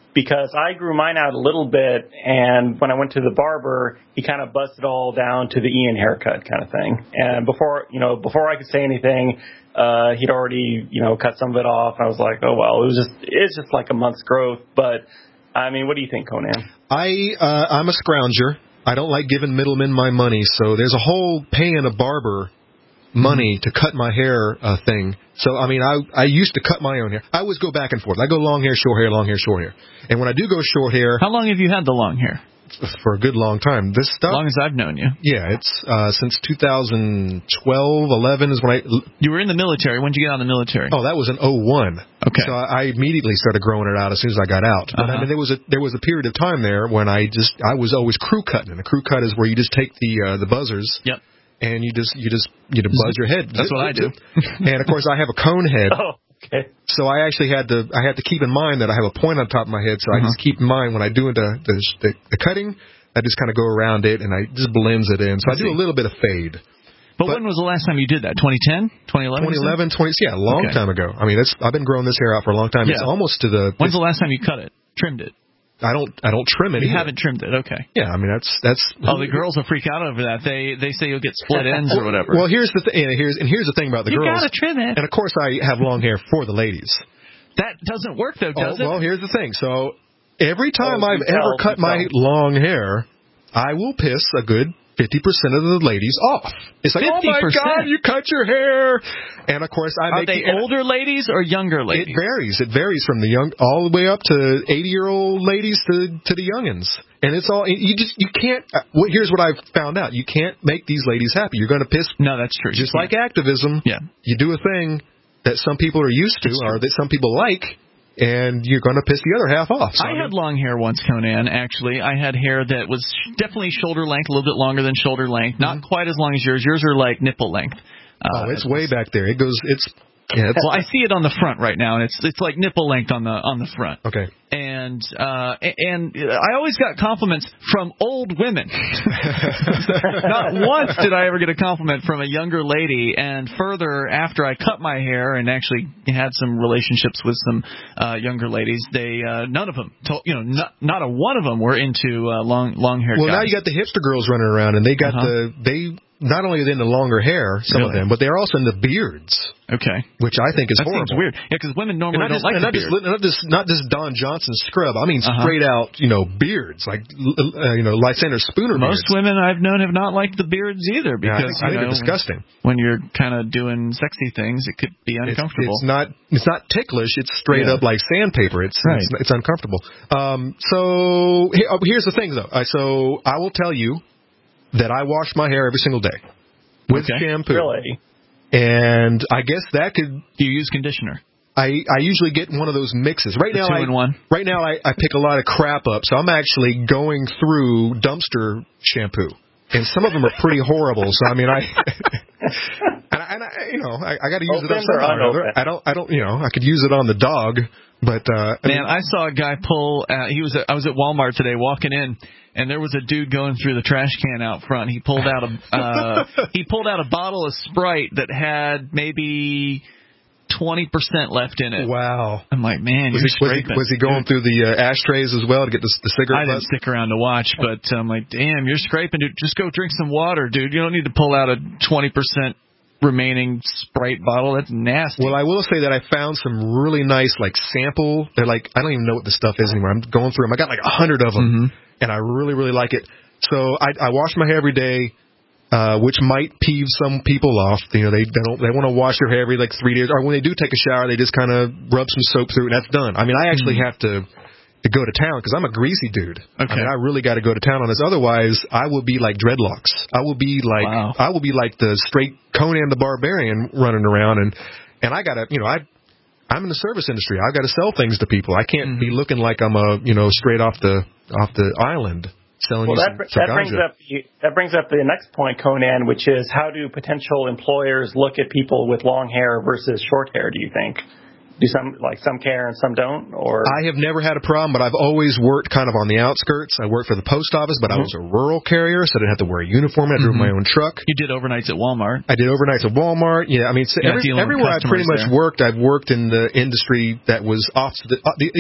because I grew mine out a little bit, and when I went to the barber, he kind of buzzed it all down to the Ian haircut kind of thing. And before, you know, before I could say anything, uh, he'd already, you know, cut some of it off. And I was like, oh well, it was just, it's just like a month's growth. But I mean, what do you think, Conan? I uh, I'm a scrounger. I don't like giving middlemen my money, so there's a whole paying a barber money to cut my hair uh, thing. So, I mean, I I used to cut my own hair. I always go back and forth. I go long hair, short hair, long hair, short hair. And when I do go short hair... How long have you had the long hair? For a good long time. This stuff... As long as I've known you. Yeah, it's uh, since two thousand twelve, eleven is when I... You were in the military. When did you get out of the military? Oh, that was in oh one. Okay. So I, I immediately started growing it out as soon as I got out. But uh-huh. I mean, there was a there was a period of time there when I just... I was always crew cutting. And a crew cut is where you just take the uh, the buzzers... Yep. And you just you just you just buzz your head. That's what I do. And of course I have a cone head. Oh, okay. So I actually had to I had to keep in mind that I have a point on top of my head. So uh-huh. I just keep in mind when I do the the, the, the cutting, I just kind of go around it and I just blends it in. So I, I do a little bit of fade. But, but when was the last time you did that? twenty ten, twenty eleven twenty eleven, twenty Yeah, a long okay. time ago. I mean, it's I've been growing this hair out for a long time. Yeah. It's almost to the. When's the last time you cut it? Trimmed it? I don't. I don't trim it. You either. haven't trimmed it, okay? Yeah, I mean that's that's. Oh, the girls will freak out over that. They they say you'll get split ends or whatever. Well, here's the thing. And here's and here's the thing about the you girls. You gotta trim it. And of course, I have long hair for the ladies. That doesn't work though, does oh, it? Well, here's the thing. So every time oh, I've ever tell, cut my tell. long hair, I will piss a good fifty percent of the ladies off. It's like, fifty percent? Oh my God, you cut your hair. And of course, I Are make they the, older ladies or younger ladies? It varies. It varies from the young all the way up to eighty-year-old ladies to to the youngins. And it's all you just you can't. Uh, well, here's what I've found out: you can't make these ladies happy. You're going to piss. No, that's true. Just like activism. Yeah. You do a thing that some people are used to or that some people like. And you're going to piss the other half off. So I, I mean, had long hair once, Conan, actually. I had hair that was definitely shoulder length, a little bit longer than shoulder length. Not mm-hmm. quite as long as yours. Yours are like nipple length. Uh, oh, it's way back there. It goes, it's, yeah. It's, well, I see it on the front right now, and it's it's like nipple length on the on the front. Okay. And uh, and I always got compliments from old women. Not once did I ever get a compliment from a younger lady. And further, after I cut my hair and actually had some relationships with some uh, younger ladies, they uh, none of them, told, you know, not not a one of them were into uh, long long hair. Well, guys. now you got the hipster girls running around, and they got uh-huh. the they. Not only are they into longer hair, some really? of them, but they're also into beards. Okay. Which I think is that horrible. That seems weird. Yeah, because women normally don't just, like and the not beard. Just, not just not just Don Johnson scrub. I mean uh-huh. straight out, you know, beards like uh, you know, Lysander Spooner. Most beards. women I've known have not liked the beards either because yeah, I think, I you know, think disgusting. When, when you're kind of doing sexy things, it could be uncomfortable. It's, it's not it's not ticklish. It's straight yeah. up like sandpaper. It's right. it's, it's uncomfortable. Um, so here, here's the thing, though. Uh, so I will tell you that I wash my hair every single day. With okay. shampoo. Really? And I guess that could... Do you use conditioner? I, I usually get one of those mixes. Right the now, two I, in one? Right now I, I pick a lot of crap up, so I'm actually going through dumpster shampoo. And some of them are pretty horrible, so I mean, I... and I, and I you know, I, I got to use Open it on something. I don't, I don't, you know, I could use it on the dog, but... Uh, I Man, mean, I saw a guy pull... Uh, he was. At, I was at Walmart today walking in, and there was a dude going through the trash can out front. He pulled out a uh, he pulled out a bottle of Sprite that had maybe twenty percent left in it. Wow! I'm like, man, was you're he, was scraping. he, was he going through the uh, ashtrays as well to get the, the cigarette? I didn't butts? stick around to watch, but I'm like, damn, you're scraping, dude. Just go drink some water, dude. You don't need to pull out a twenty percent remaining Sprite bottle. That's nasty. Well, I will say that I found some really nice, like, sample. They're like, I don't even know what the stuff is anymore. I'm going through them. I got like a hundred of them, mm-hmm. and I really, really like it. So I, I wash my hair every day, uh, which might peeve some people off. You know, they they don't they want to wash their hair every like three days, or when they do take a shower, they just kind of rub some soap through it, and that's done. I mean, I actually mm-hmm. have to. to go to town because I'm a greasy dude. Okay. I mean, I really got to go to town on this. Otherwise, I will be like dreadlocks. I will be like wow. I will be like the straight Conan the Barbarian running around, and and I got to you know I I'm in the service industry. I've got to sell things to people. I can't mm-hmm. be looking like I'm a you know straight off the off the island selling well, you that, some, some that brings up that brings up the next point, Conan, which is how do potential employers look at people with long hair versus short hair? Do you think? Do some like some care and some don't? Or I have never had a problem, but I've always worked kind of on the outskirts. I worked for the post office, but mm-hmm. I was a rural carrier, so I didn't have to wear a uniform. I drove mm-hmm. my own truck. You did overnights at Walmart. I did overnights at Walmart. Yeah, I mean, so every, everywhere I pretty much there. worked, I've worked in the industry that was off the, uh, the you know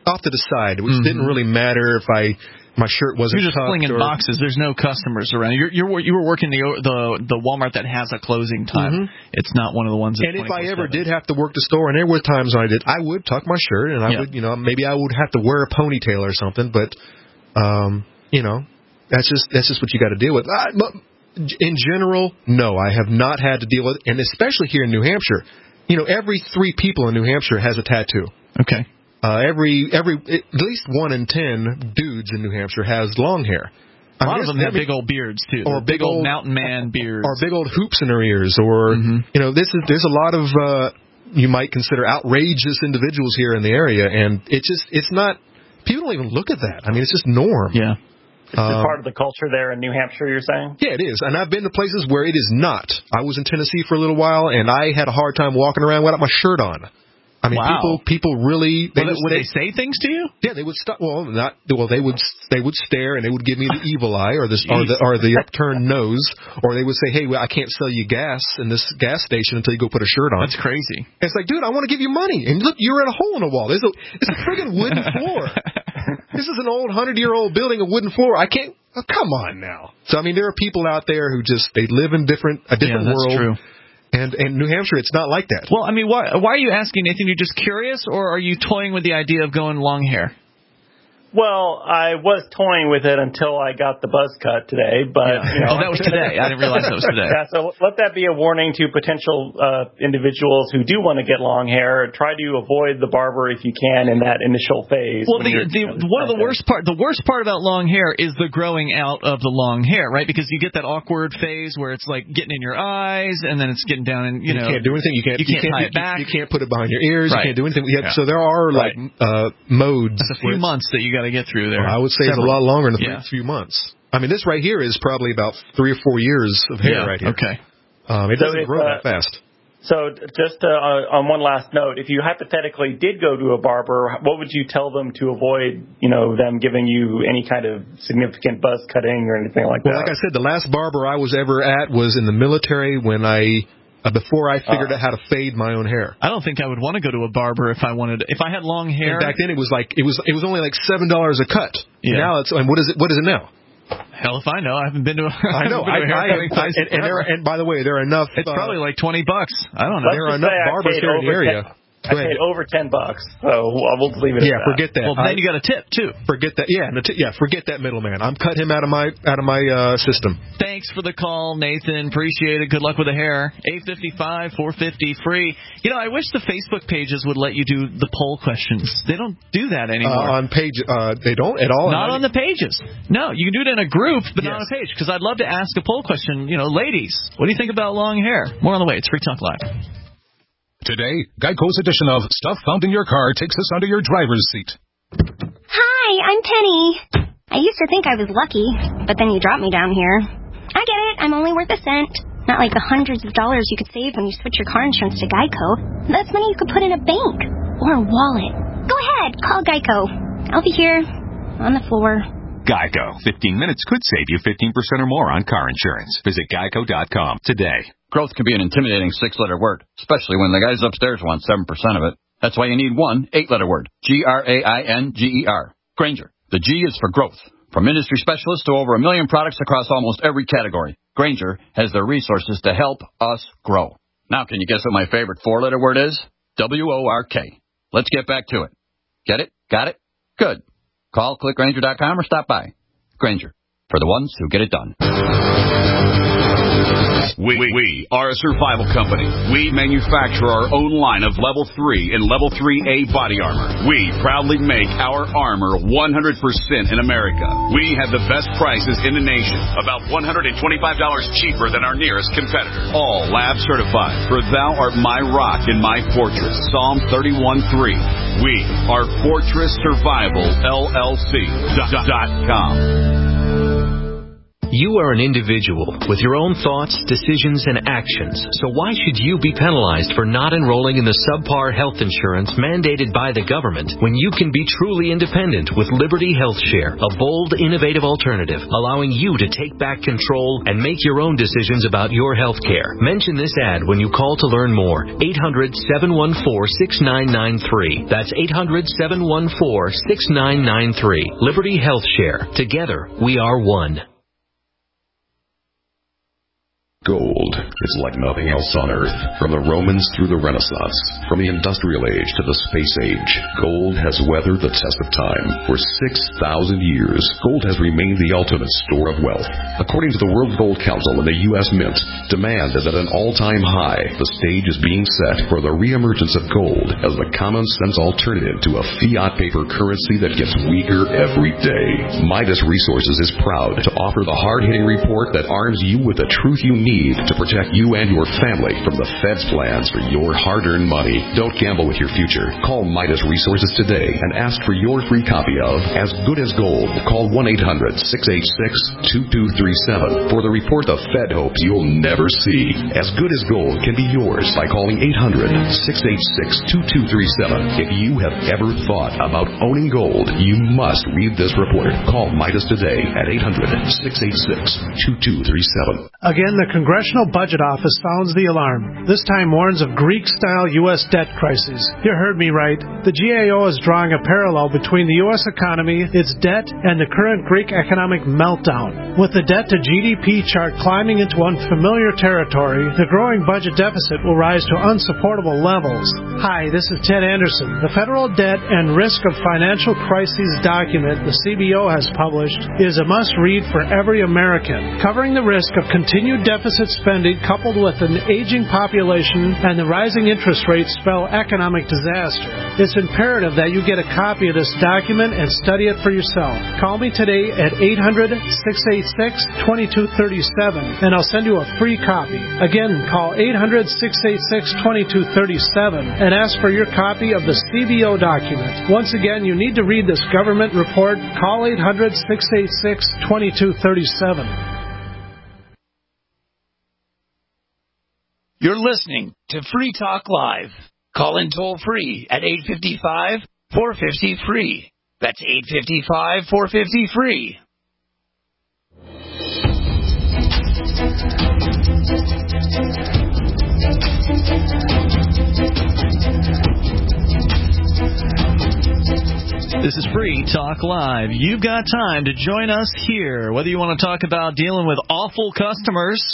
off to the side, which mm-hmm. didn't really matter if I my shirt wasn't. You're just flinging or, boxes. There's no customers around. You're, you're you were working the the the Walmart that has a closing time. Mm-hmm. It's not one of the ones. That and if I ever did have to work the store, and there were times when I did, I would tuck my shirt, and I yeah. would, you know, maybe I would have to wear a ponytail or something. But, um, you know, that's just that's just what you got to deal with. I, in general, no, I have not had to deal with, and especially here in New Hampshire. You know, every three people in New Hampshire has a tattoo. Okay. Uh, every every at least one in ten dudes in New Hampshire has long hair. A lot I mean, of them have big old beards too, or big, big old mountain man beards, or big old hoops in their ears, or mm-hmm. you know, this is there's a lot of uh, you might consider outrageous individuals here in the area, and it just it's not people don't even look at that. I mean, it's just norm. Yeah. It's um, part of the culture there in New Hampshire, you're saying? Yeah, it is. And I've been to places where it is not. I was in Tennessee for a little while, and I had a hard time walking around without my shirt on. I mean, wow. people people really. They, would, would they say things to you? Yeah, they would stop. Well, not well. They would they would stare and they would give me the evil eye or this or the or the upturned nose, or they would say, "Hey, well, I can't sell you gas in this gas station until you go put a shirt on." That's crazy. It's like, dude, I want to give you money, and look, you're in a hole in the wall. There's a it's a friggin' wooden floor. This is an old hundred year old building, a wooden floor. I can't. Oh, come on now. So I mean, there are people out there who just they live in different a different yeah, that's world. True. And and New Hampshire, it's not like that. Well, I mean, why why are you asking, Nathan? You're just curious, or are you toying with the idea of going long hair? Well, I was toying with it until I got the buzz cut today, but yeah. you know, oh, that was today. I didn't realize that was today. Yeah, so let that be a warning to potential uh, individuals who do want to get long hair. Try to avoid the barber if you can in that initial phase. Well, the, the, you know, one of the worst part, the worst part about long hair is the growing out of the long hair, right? Because you get that awkward phase where it's like getting in your eyes, and then it's getting down, and you, you know, can't do anything. You can't. You can't, you can't tie you, it back. You can't put it behind your ears. Right. You can't do anything. Yeah, yeah. So there are right. like uh, modes. It's a few months that you got to get through there. Well, I would say Several. It's a lot longer than the yeah. few months. I mean, this right here is probably about three or four years of hair yeah. right here. Okay. Um, it so doesn't grow uh, that fast. So just uh, on one last note, if you hypothetically did go to a barber, what would you tell them to avoid, you know, them giving you any kind of significant buzz cutting or anything like well, that? Well, like I said, the last barber I was ever at was in the military when I... Uh, before I figured uh, out how to fade my own hair. I don't think I would want to go to a barber if I wanted. If I had long hair. And back then, it was like it was it was only like seven dollars a cut. Yeah. Now it's and what is it? What is it now? Hell if I know. I haven't been to. A, I know. I, I, I, I and, and, there, and by the way, there are enough. It's uh, probably like twenty bucks. I don't know. There are enough barbers here in the area. ten I paid over ten bucks, so we'll just leave it. Yeah, at that. forget that. Well, then you got a tip too. Forget that. Yeah, t- yeah, forget that middleman. I'm cut him out of my out of my uh, system. Thanks for the call, Nathan. Appreciate it. Good luck with the hair. eight fifty-five, four fifty, free. You know, I wish the Facebook pages would let you do the poll questions. They don't do that anymore. Uh, on page, uh, they don't at all. Not on the pages. No, you can do it in a group, but yes. not on a page. Because I'd love to ask a poll question. You know, ladies, what do you think about long hair? More on the way. It's Free Talk Live. Today, Geico's edition of Stuff Found in Your Car takes us under your driver's seat. Hi, I'm Penny. I used to think I was lucky, but then you dropped me down here. I get it, I'm only worth a cent. Not like the hundreds of dollars you could save when you switch your car insurance to Geico. That's money you could put in a bank or a wallet. Go ahead, call Geico. I'll be here, on the floor. Geico. fifteen minutes could save you fifteen percent or more on car insurance. Visit geico dot com today. Growth can be an intimidating six-letter word, especially when the guys upstairs want seven percent of it. That's why you need one eight-letter word. G R A I N G E R. Grainger. The G is for growth. From industry specialists to over a million products across almost every category, Grainger has the resources to help us grow. Now, can you guess what my favorite four-letter word is? W O R K. Let's get back to it. Get it? Got it? Good. Call click grainger dot com or stop by. Grainger. For the ones who get it done. We, we are a survival company. We manufacture our own line of Level three and Level three A body armor. We proudly make our armor one hundred percent in America. We have the best prices in the nation, about one hundred twenty-five dollars cheaper than our nearest competitor. All lab certified, for thou art my rock and my fortress. Psalm thirty-one three. We are Fortress Survival L L C dot com. You are an individual with your own thoughts, decisions, and actions, so why should you be penalized for not enrolling in the subpar health insurance mandated by the government when you can be truly independent with Liberty Health Share, a bold, innovative alternative allowing you to take back control and make your own decisions about your health care. Mention this ad when you call to learn more. eight hundred, seven one four, six nine nine three. That's eight hundred, seven one four, six nine nine three. Liberty Health Share. Together, we are one. Gold is like nothing else on Earth. From the Romans through the Renaissance, from the Industrial Age to the Space Age, gold has weathered the test of time. For six thousand years, gold has remained the ultimate store of wealth. According to the World Gold Council and the U S Mint, demand is at an all-time high. The stage is being set for the reemergence of gold as the common-sense alternative to a fiat paper currency that gets weaker every day. Midas Resources is proud to offer the hard-hitting report that arms you with the truth you need to protect you and your family from the Fed's plans for your hard-earned money. Don't gamble with your future. Call Midas Resources today and ask for your free copy of As Good as Gold. Call one eight hundred, six eight six, two two three seven for the report the Fed hopes you'll never see. As Good as Gold can be yours by calling eight hundred, six eight six, two two three seven. If you have ever thought about owning gold, you must read this report. Call Midas today at eight hundred, six eight six, two two three seven. Again, the Congressional Budget Office sounds the alarm. This time warns of Greek-style U S debt crises. You heard me right. The G A O is drawing a parallel between the U S economy, its debt, and the current Greek economic meltdown. With the debt to G D P chart climbing into unfamiliar territory, the growing budget deficit will rise to unsupportable levels. Hi, this is Ted Anderson. The Federal Debt and Risk of Financial Crises document the C B O has published is a must-read for every American, covering the risk of continued deficit spending coupled with an aging population and the rising interest rates spell economic disaster. It's imperative that you get a copy of this document and study it for yourself. Call me today at eight hundred, six eight six, two two three seven and I'll send you a free copy. Again, call eight hundred, six eight six, two two three seven and ask for your copy of the C B O document. Once again, you need to read this government report. Call eight hundred, six eight six, two two three seven. You're listening to Free Talk Live. Call in toll free at eight five five, four five zero, free. That's eight five five, four five zero, free. This is Free Talk Live. You've got time to join us here, whether you want to talk about dealing with awful customers,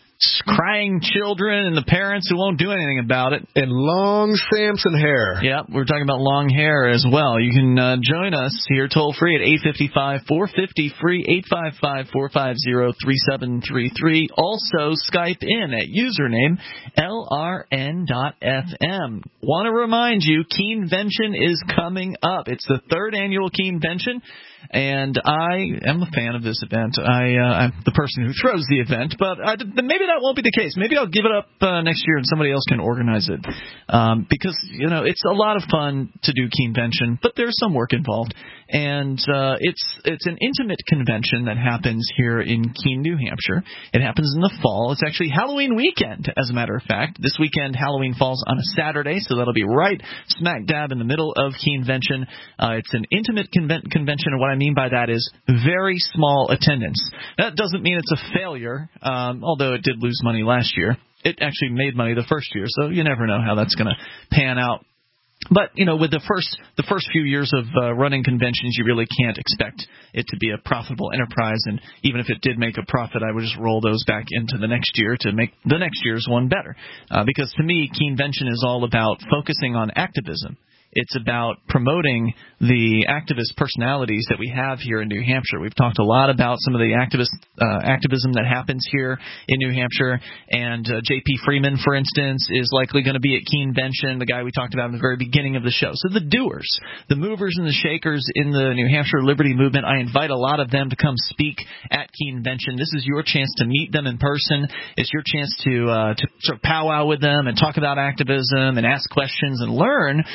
crying children, and the parents who won't do anything about it. And long Samson hair. Yeah, we're talking about long hair as well. You can uh, join us here toll free at eight five five, four five zero, free, eight five five, four five zero, three seven three three. Also, Skype in at username L R N dot F M. Want to remind you, Keenvention is coming up. It's the third annual Keenvention. And I am a fan of this event. I, uh, I'm the person who throws the event, but I, maybe that won't be the case. Maybe I'll give it up uh, next year and somebody else can organize it. Um, because, you know, it's a lot of fun to do Keenvention, but there's some work involved. And uh, it's it's an intimate convention that happens here in Keene, New Hampshire. It happens in the fall. It's actually Halloween weekend, as a matter of fact. This weekend, Halloween falls on a Saturday, so that'll be right smack dab in the middle of Keenvention. Uh, it's an intimate conven- convention, and what I mean by that is very small attendance. That doesn't mean it's a failure, um, although it did lose money last year. It actually made money the first year, so you never know how that's going to pan out. But, you know, with the first the first few years of uh, running conventions, you really can't expect it to be a profitable enterprise. And even if it did make a profit, I would just roll those back into the next year to make the next year's one better. Uh, because to me, Keenvention is all about focusing on activism. It's about promoting the activist personalities that we have here in New Hampshire. We've talked a lot about some of the activist uh, activism that happens here in New Hampshire. And uh, J P Freeman, for instance, is likely going to be at Keenvention, the guy we talked about in the very beginning of the show. So the doers, the movers and the shakers in the New Hampshire Liberty Movement, I invite a lot of them to come speak at Keenvention. This is your chance to meet them in person. It's your chance to, uh, to sort of powwow with them and talk about activism and ask questions and learn from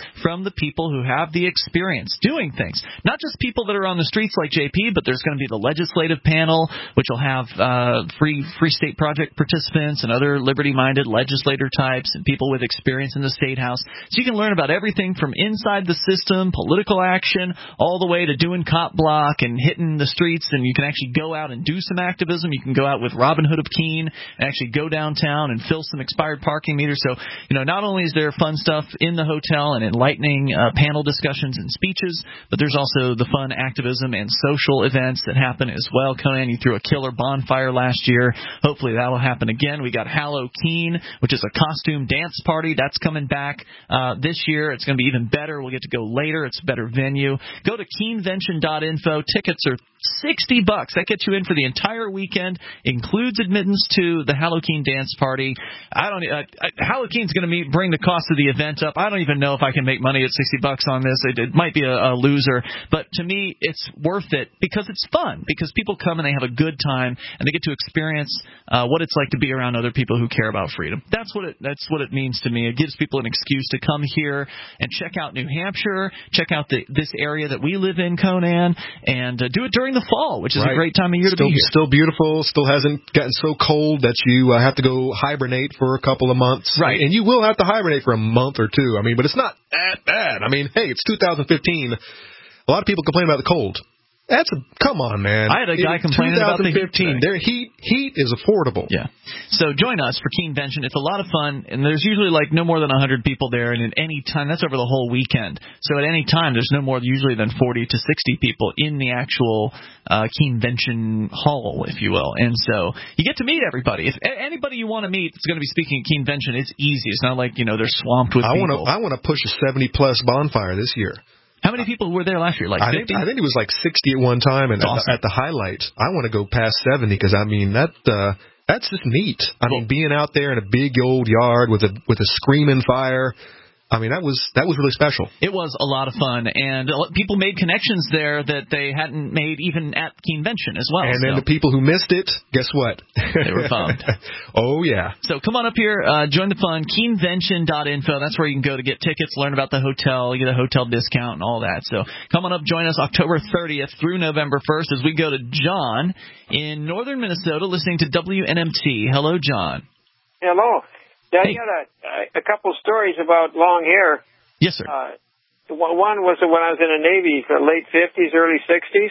the people who have the experience doing things. Not just people that are on the streets like J P, but there's going to be the legislative panel, which will have uh, free Free State Project participants and other liberty-minded legislator types and people with experience in the State House. So you can learn about everything from inside the system, political action, all the way to doing cop block and hitting the streets, and you can actually go out and do some activism. You can go out with Robin Hood of Keene and actually go downtown and fill some expired parking meters. So, you know, not only is there fun stuff in the hotel and enlightening uh, panel discussions and speeches, but there's also the fun activism and social events that happen as well. Conan, you threw a killer bonfire last year. Hopefully that'll happen again. We got Halloween, which is a costume dance party. That's coming back uh, this year. It's going to be even better. We'll get to go later. It's a better venue. Go to keenvention dot info. Tickets are sixty bucks. That gets you in for the entire weekend. Includes admittance to the Halloween dance party. I don't. Uh, Halloween's going to bring the cost of the event up. I don't even know if I can make money at sixty bucks on this. It, it might be a, a loser, but to me, it's worth it because it's fun. Because people come and they have a good time and they get to experience uh, what it's like to be around other people who care about freedom. That's what it. That's what it means to me. It gives people an excuse to come here and check out New Hampshire, check out the, this area that we live in, Conan, and uh, do it during the fall, which is right. a great time of year still, to be here. Still beautiful. Still hasn't gotten so cold that you uh, have to go hibernate for a couple of months. Right. And you will have to hibernate for a month or two. I mean, but it's not that bad. I mean, hey, it's two thousand fifteen. A lot of people complain about the cold. That's a, come on, man. I had a guy complaining about the heat today. Their heat, heat is affordable. Yeah. So join us for Keenvention. It's a lot of fun, and there's usually like no more than one hundred people there, and at any time, that's over the whole weekend. So at any time, there's no more usually than forty to sixty people in the actual uh, Keenvention hall, if you will. And so you get to meet everybody. If anybody you want to meet that's going to be speaking at Keenvention, it's easy. It's not like, you know, they're swamped with I people. Wanna, I want to push a seventy plus bonfire this year. How many people were there last year? Like I fifty? think, I think it was like sixty at one time, and awesome. at, the, at the highlight, I want to go past seventy because I mean that uh, that's just neat. I well, mean, being out there in a big old yard with a with a screaming fire. I mean, that was that was really special. It was a lot of fun, and people made connections there that they hadn't made even at Keenvention as well. And so. then the people who missed it, guess what? They were bummed. Oh, yeah. So come on up here, uh, join the fun, keenvention dot info. That's where you can go to get tickets, learn about the hotel, you get a hotel discount and all that. So come on up, join us October thirtieth through November first as we go to John in northern Minnesota listening to W N M T. Hello, John. Hello. I hey. got a, a couple stories about long hair. Yes, sir. Uh, one was when I was in the Navy, the late fifties, early sixties,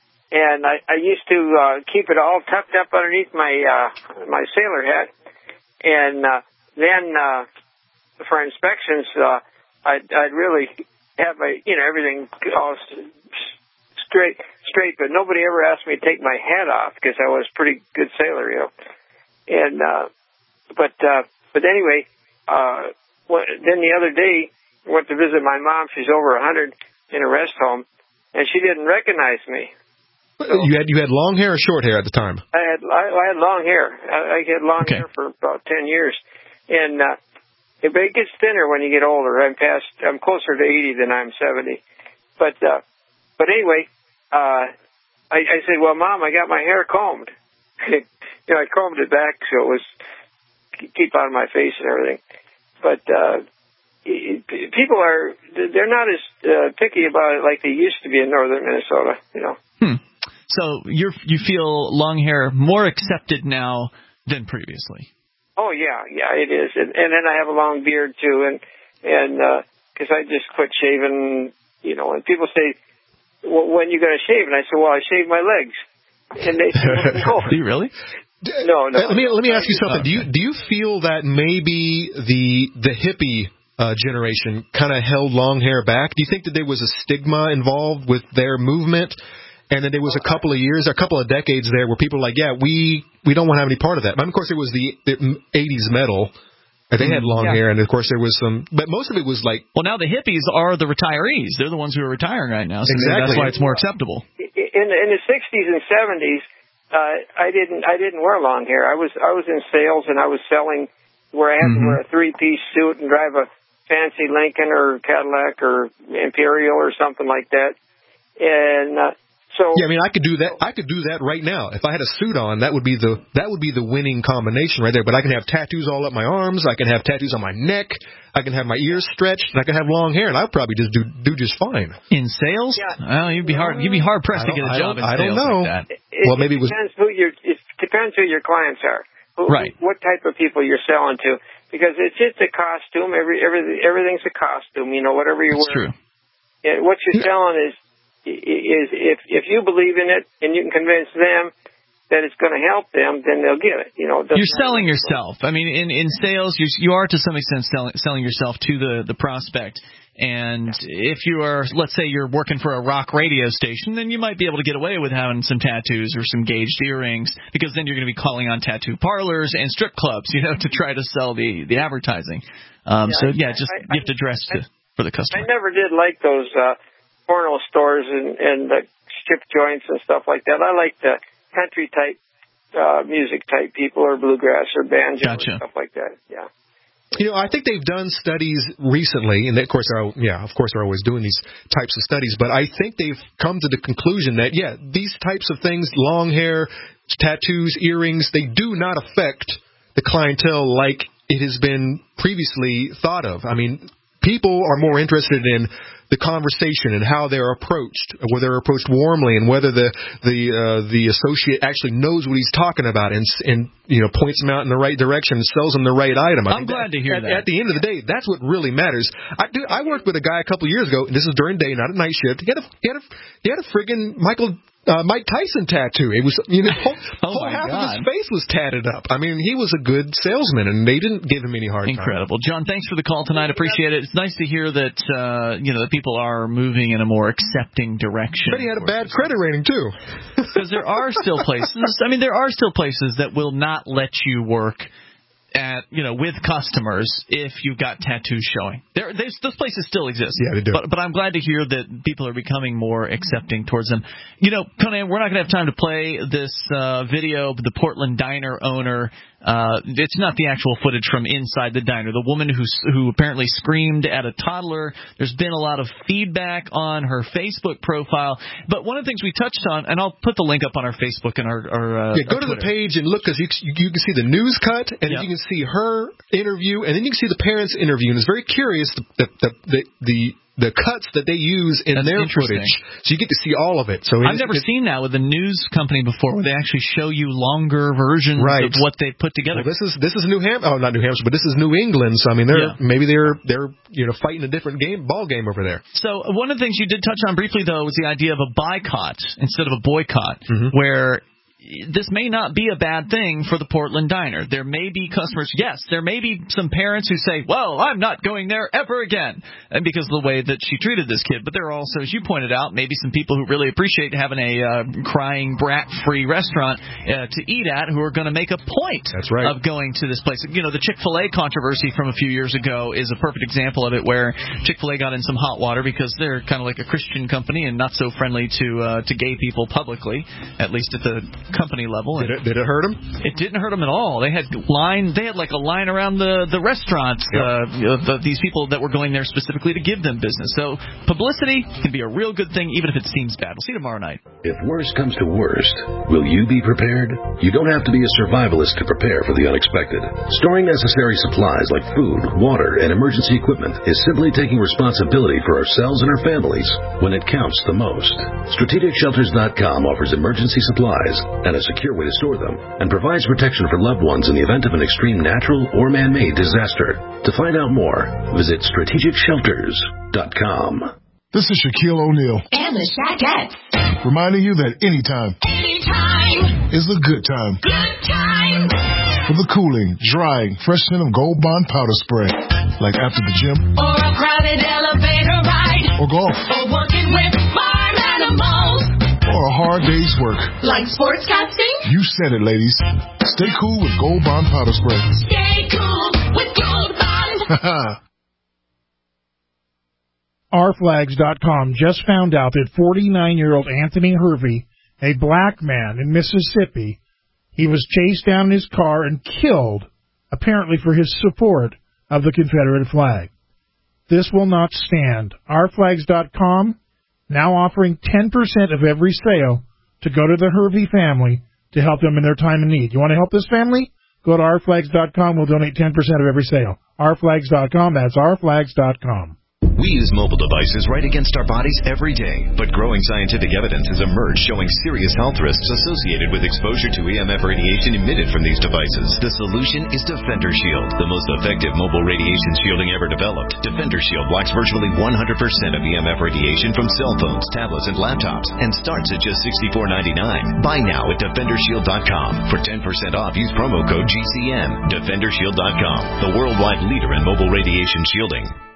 and I, I used to uh, keep it all tucked up underneath my uh, my sailor hat, and uh, then uh, for inspections, uh, I'd, I'd really have my you know everything all straight straight, but nobody ever asked me to take my hat off because I was a pretty good sailor, you know, and uh, but. Uh, But anyway, uh, then the other day, I went to visit my mom. She's over a hundred in a rest home, and she didn't recognize me. So, you had you had long hair or short hair at the time? I had I, I had long hair. I, I had long okay. hair for about ten years, and uh, it, it gets thinner when you get older. I'm past. I'm closer to eighty than I'm seventy. But uh, but anyway, uh, I, I said, "Well, Mom, I got my hair combed." you know, I combed it back so it was. Keep out of my face and everything, but uh, people are they're not as uh, picky about it like they used to be in northern Minnesota, you know. Hmm. So you you feel long hair more accepted now than previously? Oh yeah, yeah, it is, and, and then I have a long beard too, and and because uh, I just quit shaving, you know. And people say, well, "When you gonna shave?" And I say, "Well, I shave my legs," and they say, well, "No." Do you really? No, no. Let me let me ask you something. Do you do you feel that maybe the the hippie uh, generation kind of held long hair back? Do you think that there was a stigma involved with their movement, and then there was a couple of years, a couple of decades there where people were like, yeah, we we don't want to have any part of that. But of course, there was the, the eighties metal. They had long yeah. hair, and of course there was some, but most of it was like. Well, now the hippies are the retirees. They're the ones who are retiring right now. So exactly. That's why it's more acceptable. In the, in the sixties and seventies. Uh, I didn't. I didn't wear long hair. I was. I was in sales, and I was selling where I had mm-hmm. to wear a three-piece suit and drive a fancy Lincoln or Cadillac or Imperial or something like that. And uh, So yeah, I mean, I could do that. I could do that right now. If I had a suit on, that would be the that would be the winning combination right there. But I can have tattoos all up my arms. I can have tattoos on my neck. I can have my ears stretched. And I can have long hair, and I'll probably just do do just fine. In sales? Yeah. Well, you'd be hard. You'd be hard pressed to get a job in I sales don't know. like that. It, well, maybe it it was. depends who your it depends who your clients are. Who, right. What type of people you're selling to? Because it's just a costume. Every every everything's a costume. You know, whatever you That's wear. True. Yeah, what you're selling is. is if if you believe in it and you can convince them that it's going to help them, then they'll get it. You know, it you're selling yourself. I mean, in in sales, you you are to some extent selling selling yourself to the the prospect. And if you are, let's say you're working for a rock radio station, then you might be able to get away with having some tattoos or some gauged earrings, because then you're going to be calling on tattoo parlors and strip clubs, you know, to try to sell the the advertising. Um, yeah, so I, yeah, just I, you have to dress to, for the customer. I never did like those. Uh, porno stores and, and the strip joints and stuff like that. I like the country type uh, music type people, or bluegrass or banjo gotcha. or stuff like that. Yeah. You know, I think they've done studies recently, and of course, they're, yeah, of course, they're always doing these types of studies. But I think they've come to the conclusion that yeah, these types of things, long hair, tattoos, earrings, they do not affect the clientele like it has been previously thought of. I mean, people are more interested in the conversation and how they're approached, whether they're approached warmly, and whether the the uh, the associate actually knows what he's talking about and and you know points them out in the right direction and sells them the right item. I I'm glad that, to hear at, that. At the end of the day, that's what really matters. I do, I worked with a guy a couple of years ago, and this is during day, not at night shift. He had a he had a he had a friggin' Michael. Uh, Mike Tyson tattoo. It was, you know, whole, oh whole half God. of his face was tatted up. I mean, he was a good salesman, and they didn't give him any hard time. Incredible, John. Thanks for the call tonight. Appreciate it. It's nice to hear that uh, you know that people are moving in a more accepting direction. But he had a bad credit rating too. Because there are still places. I mean, there are still places that will not let you work at you know with customers if you've got tattoos showing. There, those places still exist. Yeah, they do. But, but I'm glad to hear that people are becoming more accepting towards them. You know, Conan, we're not going to have time to play this uh, video of the Portland diner owner. Uh, it's not the actual footage from inside the diner. The woman who who apparently screamed at a toddler. There's been a lot of feedback on her Facebook profile. But one of the things we touched on, and I'll put the link up on our Facebook and our, our uh, yeah, go our to Twitter. the page and look, because you, you can see the news cut, and yep. then you can see her interview, and then you can see the parents' interview. And it's very curious the the the the, the the cuts that they use in That's their footage. So you get to see all of it. So I've never seen that with a news company before, where they actually show you longer versions right. of what they put together. Well, this is this is New Hampshire. Oh, not New Hampshire, but this is New England. So I mean, they're yeah. maybe they're they're you know fighting a different game ball game over there. So one of the things you did touch on briefly, though, was the idea of a boycott instead of a boycott, mm-hmm. where this may not be a bad thing for the Portland diner. There may be customers, yes, there may be some parents who say, well, I'm not going there ever again, and because of the way that she treated this kid. But there are also, as you pointed out, maybe some people who really appreciate having a uh, crying brat-free restaurant uh, to eat at, who are going to make a point That's right. of going to this place. You know, the Chick-fil-A controversy from a few years ago is a perfect example of it, where Chick-fil-A got in some hot water because they're kind of like a Christian company and not so friendly to uh, to gay people publicly, at least at the company level. Did it, did it hurt them? It didn't hurt them at all. They had line. They had like a line around the the restaurants. Yep. Uh, the, these people that were going there specifically to give them business. So publicity can be a real good thing, even if it seems bad. We'll see you tomorrow night. If worst comes to worst, will you be prepared? You don't have to be a survivalist to prepare for the unexpected. Storing necessary supplies like food, water, and emergency equipment is simply taking responsibility for ourselves and our families when it counts the most. Strategic Shelters dot com offers emergency supplies and a secure way to store them, and provides protection for loved ones in the event of an extreme natural or man-made disaster. To find out more, visit Strategic Shelters dot com. This is Shaquille O'Neal. And the Shaquettes. Reminding you that anytime, Anytime is a good time. Good time. For the cooling, drying, fresh scent of Gold Bond powder spray. Like after the gym. Or a crowded elevator ride. Or golf. Or working with farm animals. Or a hard day's work. Like sportscasting? You said it, ladies. Stay cool with Gold Bond powder spray. Stay cool with Gold Bond. R flags dot com just found out that forty-nine-year-old Anthony Hervey, a black man in Mississippi, he was chased down in his car and killed, apparently for his support of the Confederate flag. This will not stand. R flags dot com now offering ten percent of every sale to go to the Hervey family to help them in their time of need. You want to help this family? Go to our flags dot com. We'll donate ten percent of every sale. our flags dot com. That's our flags dot com. We use mobile devices right against our bodies every day, but growing scientific evidence has emerged showing serious health risks associated with exposure to E M F radiation emitted from these devices. The solution is Defender Shield, the most effective mobile radiation shielding ever developed. Defender Shield blocks virtually one hundred percent of E M F radiation from cell phones, tablets, and laptops, and starts at just sixty-four ninety-nine. Buy now at defender shield dot com. For ten percent off, use promo code G C M. defender shield dot com, the worldwide leader in mobile radiation shielding.